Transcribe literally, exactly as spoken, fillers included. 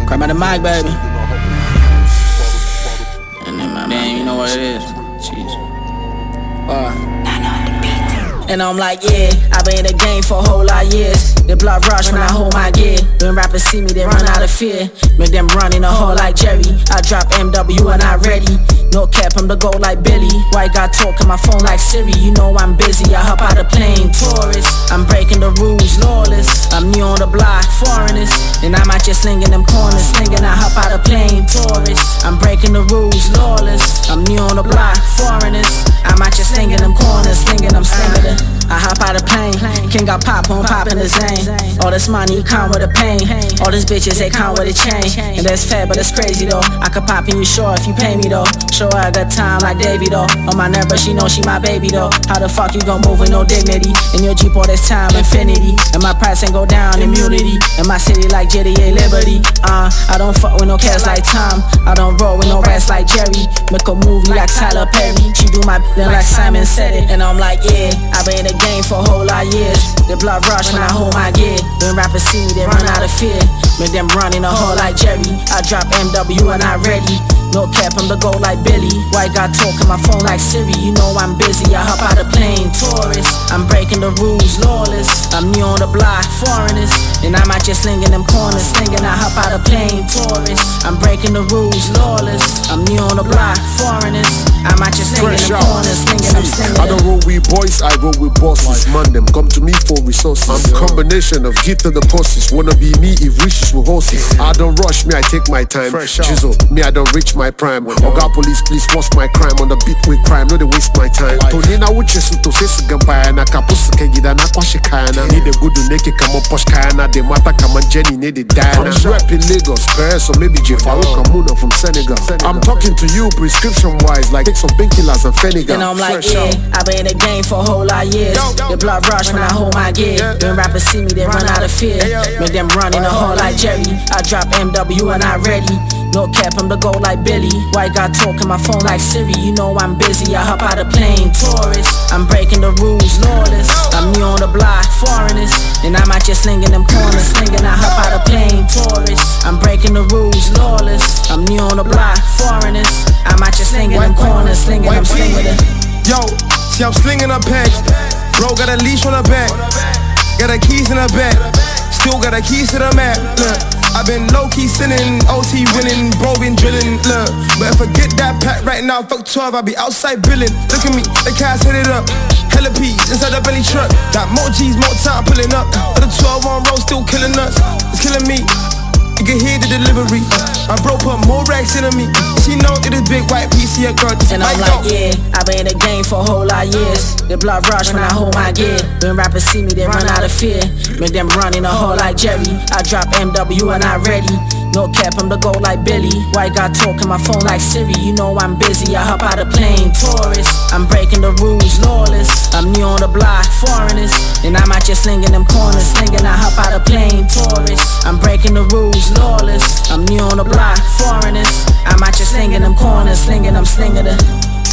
Grab by the mic, baby. And then my man, you know what it is. Jeez. Uh. And I'm like, yeah, I've been in the game for a whole lot of years. The blood rush when I hold my gear. When rappers see me, they run out of fear. Make them run in a hole like Jerry. I drop M W and I ready. No cap, I'm the gold like Billy. White guy talking my phone like Siri. You know I'm busy, I hop out the plane. Tourist, I'm breaking the rules, lawless. I'm new on the block, foreigners. And I'm out just slinging them corners. Slinging, I hop out the plane. Tourist, I'm breaking the rules, lawless. I'm new on the block, foreigners. I'm out just slinging them corners. Slinging, I'm slinging it. I hop out the plane, king got pop on pop in the zane. All this money come with a pain. All these bitches they come with a chain. And that's fair, but it's crazy though. I could pop in you sure if you pay me though. Sure I got time like Davey though. On my nerve, but she know she my baby though. How the fuck you gon' move with no dignity? In your Jeep all this time, infinity. And my price ain't go down, immunity. In my city like G T A Liberty. Uh, I don't fuck with no cats like Tom. I don't roll with no rats like Jerry. Make a movie like Tyler Perry. She do my then like Simon said it. And I'm like, yeah, I been in the game for a whole lot of years. The blood rush when I hold my gear. When rappers see me, they run out of fear. Make them run in a hole like Jerry. I drop M W and I ready. No cap, I'm the gold like Billy. White guy talking my phone like Siri. You know I'm busy, I hop out the plane. Tourist, I'm breaking the rules, lawless. I'm new on the block, foreigners. And I'm out just slinging them corners. Slinging, I hop out the plane. Tourist, I'm breaking the rules, lawless. I'm new on the block, foreigners. I'm out just slinging them corners. Slinging, I'm slinging. I don't roll with boys, I roll with bosses. Man, them come to me for resources. I'm a combination of gift and the courses. Wanna be me if wishes with horses. I don't rush me, I take my time. Jizzle, me, I don't reach my prime. Oga police, please, what's my crime? On the beat with crime, no they waste my time. Tonina uchesu to sesi gampayana. Kapusu kegida na kwashi kayana. Need a good neke kama posh kayana. De mata kama Jenny need it Diana. I'm rapping Lagos, Paris, or maybe J Farouk Kamuna from Senegal. I'm talking to you prescription wise, like take some painkillers and Fenigal. And I'm like, yeah, I've been in the game for a whole lot of years. The blood rush when I hold my gear. When rappers see me, they run out of fear. Make them run in a hole like Jerry. I drop M W and I ready. No cap, I'm the gold like Billy. White guy talking my phone like Siri. You know I'm busy, I hop out the plane. Tourist, I'm breaking the rules, lawless. I'm new on the block, foreigners. And I'm out just slinging them corners. Slinging, I hop out the plane. Tourist, I'm breaking the rules, lawless. I'm new on the block, foreigners. I'm out just slinging them corners. Slinging, I'm slinging it. Yo, see I'm slinging a peg. Bro got a leash on her back. Got her keys in her back. Still got her keys to the map. Look, I've been low-key sinning, O T winning, bro been drilling. Look, but if I get that pack right now, fuck twelve, I'll be outside billing. Look at me, the cats hit it up. Hella peas inside the belly truck. Got more G's, more time pulling up. But the twelve on roll still killing us. It's killing me. You can hear the delivery. My bro put more racks into me. She know it is big white P C a girl. And I'm like, yeah, I've been in the game for a whole lot of years. The blood rush when I hold my gear. When rappers see me, they run out of fear. Make them run in a hole like Jerry. I drop M W and I ready. No cap, I'm the gold like Billy. White guy talking my phone like Siri. You know I'm busy, I hop out the plane. Tourist, I'm breaking the rules, lawless. I'm new on the block, foreigners. And I'm out just slinging them corners. Slinging, I hop out the plane. Tourist, I'm breaking the rules, lawless. I'm new on the block, foreigners. I'm out just slinging them corners. Slinging, I'm slinging it.